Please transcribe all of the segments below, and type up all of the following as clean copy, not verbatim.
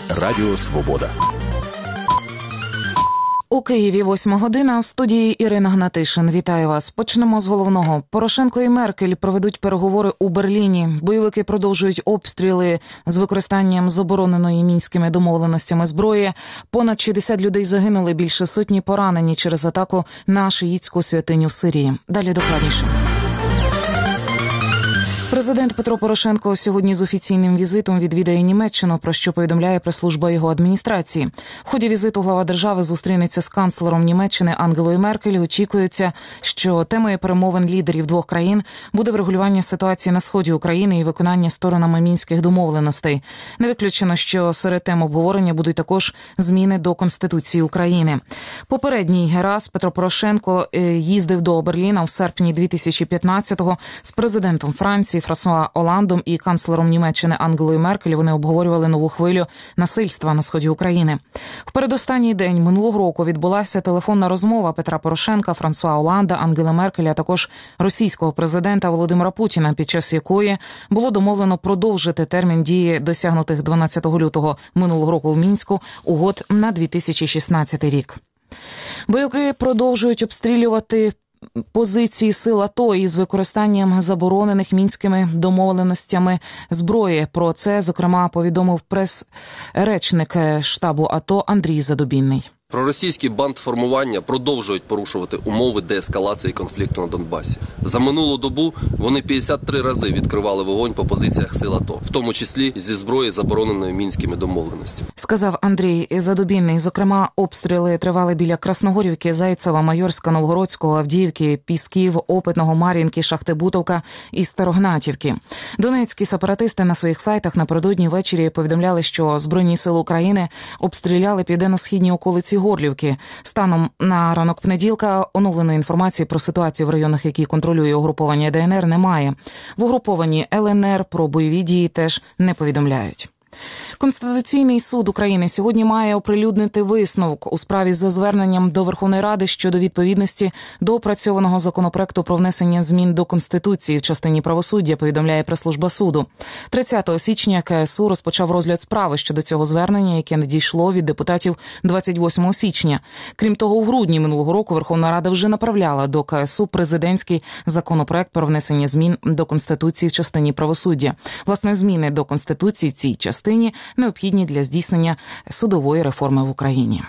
Радіо Свобода. У Києві 8 година, в студії Ірина Гнатишин. Вітаю вас. Почнемо з головного. Порошенко і Меркель проведуть переговори у Берліні. Бойовики продовжують обстріли з використанням забороненої мінськими домовленостями зброї. Понад 60 людей загинули, більше сотні поранені через атаку на шиїтську святиню в Сирії. Далі докладніше. Президент Петро Порошенко сьогодні з офіційним візитом відвідає Німеччину, про що повідомляє прес-служба його адміністрації. В ході візиту глава держави зустрінеться з канцлером Німеччини Ангелою Меркель. Очікується, що темою перемовин лідерів двох країн буде врегулювання ситуації на сході України і виконання сторонами мінських домовленостей. Не виключено, що серед тем обговорення будуть також зміни до Конституції України. Попередній раз Петро Порошенко їздив до Берліна в серпні 2015-го з президентом Франції Франсуа Оландом і канцлером Німеччини Ангелою Меркель. Вони обговорювали нову хвилю насильства на сході України. В передостанній день минулого року відбулася телефонна розмова Петра Порошенка, Франсуа Оланда, Ангели Меркель, а також російського президента Володимира Путіна, під час якої було домовлено продовжити термін дії досягнутих 12 лютого минулого року в Мінську угод на 2016 рік. Бойовики продовжують обстрілювати позиції сил АТО із використанням заборонених мінськими домовленостями зброї. Про це, зокрема, повідомив прес-речник штабу АТО Андрій Задубінний. Проросійські бандформування продовжують порушувати умови деескалації конфлікту на Донбасі. За минулу добу вони 53 рази відкривали вогонь по позиціях сил АТО, в тому числі зі зброї, забороненої мінськими домовленостями. Сказав Андрій Задубінний. Зокрема, обстріли тривали біля Красногорівки, Зайцева, Майорська, Новгородського, Авдіївки, Пісків, Опитного, Мар'їнки, Шахтибутовка і Старогнатівки. Донецькі сепаратисти на своїх сайтах напередодні ввечері повідомляли, що Збройні сили України обстріляли південно-східні околиці Горлівки. Станом на ранок понеділка оновленої інформації про ситуацію в районах, які контролює угруповання ДНР, немає. В угрупованні ЛНР про бойові дії теж не повідомляють. Конституційний суд України сьогодні має оприлюднити висновок у справі за зверненням до Верховної Ради щодо відповідності до опрацьованого законопроекту про внесення змін до Конституції в частині правосуддя, повідомляє прес-служба суду. 30 січня КСУ розпочав розгляд справи щодо цього звернення, яке надійшло від депутатів 28 січня. Крім того, у грудні минулого року Верховна Рада вже направляла до КСУ президентський законопроект про внесення змін до Конституції в частині правосуддя. Власне, зміни до Конституції в цій частині необхідні для здійснення судової реформи в Україні.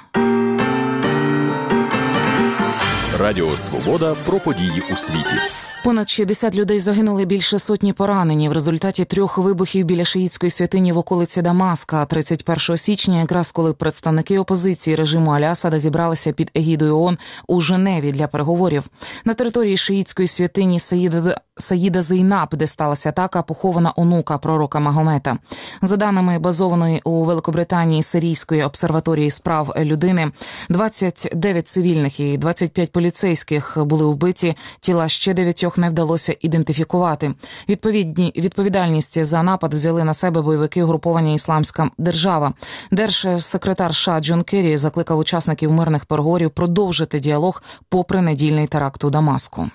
Радіо Свобода про події у світі. Понад 60 людей загинули, більше сотні поранені в результаті 3 вибухів біля шиїтської святині в околиці Дамаска 31 січня, якраз коли представники опозиції режиму Аль-Асада зібралися під егідою ООН у Женеві для переговорів. На території шиїтської святині Саїда Зейнаб, де сталася атака, похована онука пророка Магомета. За даними базованої у Великобританії Сирійської обсерваторії з прав людини, 29 цивільних і 25 поліцейських були вбиті, тіла ще 9 не вдалося ідентифікувати. Відповідальність за напад взяли на себе бойовики угруповання «Ісламська держава». Держсекретар США Джон Керрі закликав учасників мирних переговорів продовжити діалог попри недільний теракт у Дамаску.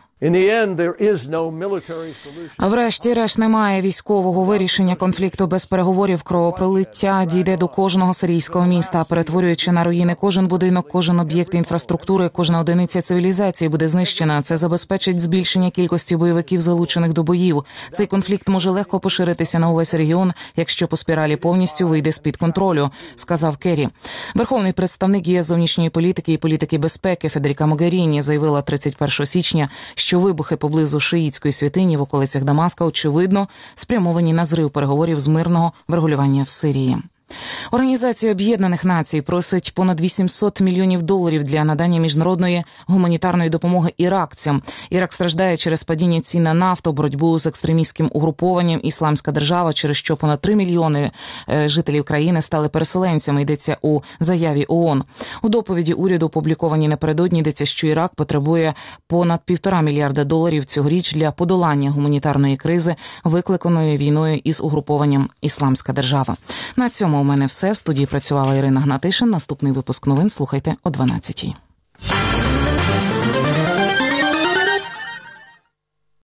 Врешті-решт немає військового вирішення конфлікту без переговорів. Кровопролиття дійде до кожного сирійського міста, перетворюючи на руїни кожен будинок, кожен об'єкт інфраструктури, кожна одиниця цивілізації буде знищена. Це забезпечить збільшення кількості бойовиків, залучених до боїв. Цей конфлікт може легко поширитися на увесь регіон, якщо по спіралі повністю вийде з-під контролю, сказав Керрі. Верховний представник ЄС зовнішньої політики і політики безпеки Федеріка Могеріні заявила 31 січня, що вибухи поблизу шиїтської святині в околицях Дамаска, очевидно, спрямовані на зрив переговорів з мирного врегулювання в Сирії. Організація Об'єднаних Націй просить понад $800 мільйонів для надання міжнародної гуманітарної допомоги іракцям. Ірак страждає через падіння цін на нафту, боротьбу з екстремістським угрупованням «Ісламська держава», через що понад 3 мільйони жителів країни стали переселенцями, йдеться у заяві ООН. У доповіді уряду, опублікованій напередодні, йдеться, що Ірак потребує понад $1,5 мільярда цьогоріч для подолання гуманітарної кризи, викликаної війною із угрупованням «Ісламська держава». На цьому у мене все. В студії працювала Ірина Гнатишин. Наступний випуск новин слухайте о 12-й.